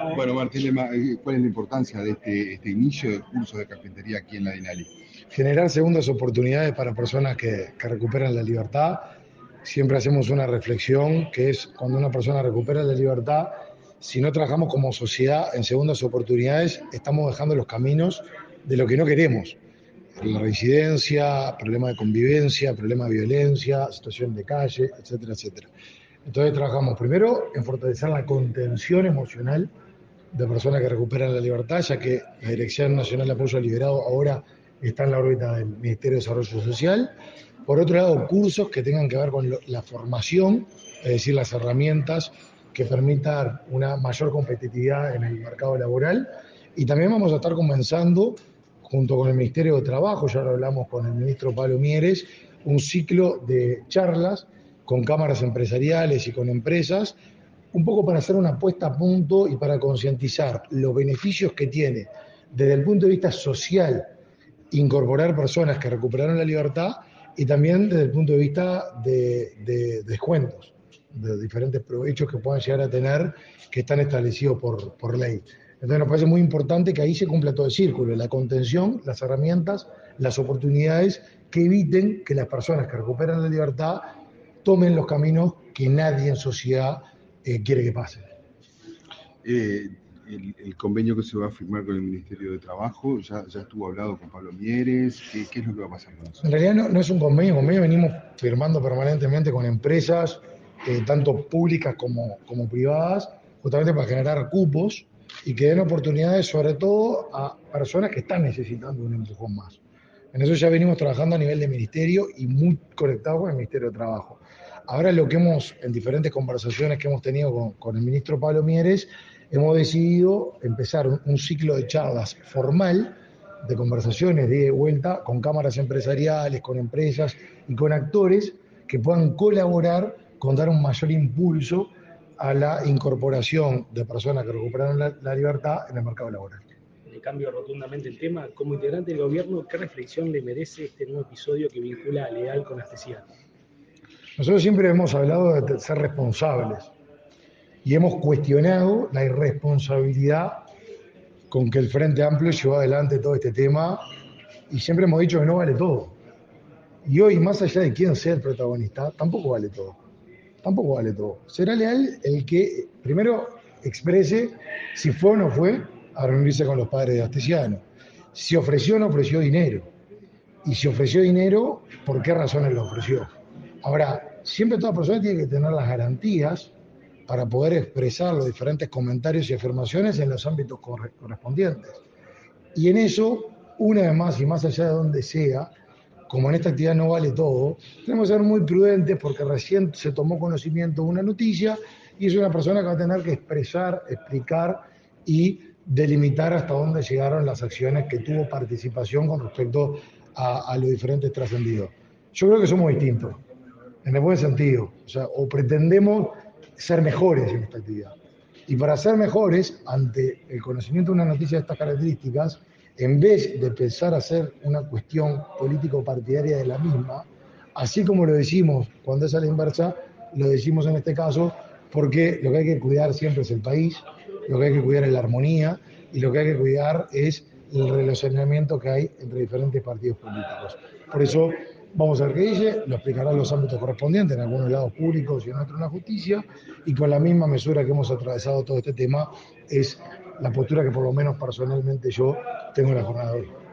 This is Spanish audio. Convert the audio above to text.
Bueno, Martín Lema, ¿cuál es la importancia de este inicio del curso de carpintería aquí en la Dinali? Generar segundas oportunidades para personas que recuperan la libertad. Siempre hacemos una reflexión que es cuando una persona recupera la libertad, si no trabajamos como sociedad en segundas oportunidades, estamos dejando los caminos de lo que no queremos. La reincidencia, problema de convivencia, problema de violencia, situación de calle, etcétera, etcétera. Entonces trabajamos primero en fortalecer la contención emocional de personas que recuperan la libertad, ya que la Dirección Nacional de Apoyo al Liberado ahora está en la órbita del Ministerio de Desarrollo Social. Por otro lado, cursos que tengan que ver con la formación, es decir, las herramientas que permitan una mayor competitividad en el mercado laboral. Y también vamos a estar comenzando, junto con el Ministerio de Trabajo, ya lo hablamos con el ministro Pablo Mieres, un ciclo de charlas con cámaras empresariales y con empresas, un poco para hacer una puesta a punto y para concientizar los beneficios que tiene desde el punto de vista social incorporar personas que recuperaron la libertad y también desde el punto de vista de descuentos, de diferentes provechos que puedan llegar a tener que están establecidos por ley. Entonces nos parece muy importante que ahí se cumpla todo el círculo, la contención, las herramientas, las oportunidades que eviten que las personas que recuperan la libertad tomen los caminos que nadie en sociedad quiere que pase. El convenio que se va a firmar con el Ministerio de Trabajo, ya estuvo hablado con Pablo Mieres, ¿qué es lo que va a pasar con eso? En realidad no es un convenio venimos firmando permanentemente con empresas, tanto públicas como privadas, justamente para generar cupos y que den oportunidades sobre todo a personas que están necesitando un empujón más. En eso ya venimos trabajando a nivel de ministerio y muy conectados con el Ministerio de Trabajo. Ahora lo que en diferentes conversaciones que hemos tenido con el ministro Pablo Mieres, hemos decidido empezar un ciclo de charlas formal, de conversaciones de vuelta con cámaras empresariales, con empresas y con actores que puedan colaborar con dar un mayor impulso a la incorporación de personas que recuperaron la libertad en el mercado laboral. Le cambio rotundamente el tema. Como integrante del gobierno, ¿qué reflexión le merece este nuevo episodio que vincula a Leal con Astesiano? Nosotros siempre hemos hablado de ser responsables y hemos cuestionado la irresponsabilidad con que el Frente Amplio llevó adelante todo este tema y siempre hemos dicho que no vale todo. Y hoy, más allá de quién sea el protagonista, tampoco vale todo. Tampoco vale todo. Será Leal el que primero exprese si fue o no fue a reunirse con los padres de Astesiano, si ofreció o no ofreció dinero, y si ofreció dinero, ¿por qué razones lo ofreció? Ahora, siempre toda persona tiene que tener las garantías para poder expresar los diferentes comentarios y afirmaciones en los ámbitos correspondientes. Y en eso, una vez más y más allá de donde sea, como en esta actividad no vale todo, tenemos que ser muy prudentes porque recién se tomó conocimiento de una noticia y es una persona que va a tener que expresar, explicar y delimitar hasta dónde llegaron las acciones que tuvo participación con respecto a los diferentes trascendidos. Yo creo que somos distintos, en el buen sentido, o pretendemos ser mejores en esta actividad. Y para ser mejores, ante el conocimiento de una noticia de estas características, en vez de pensar hacer una cuestión político-partidaria de la misma, así como lo decimos cuando es a la inversa, lo decimos en este caso, porque lo que hay que cuidar siempre es el país, lo que hay que cuidar es la armonía, y lo que hay que cuidar es el relacionamiento que hay entre diferentes partidos políticos. Por eso vamos a ver qué dice, lo explicará en los ámbitos correspondientes, en algunos lados públicos y en otros en la justicia, y con la misma mesura que hemos atravesado todo este tema, es la postura que por lo menos personalmente yo tengo en la jornada de hoy.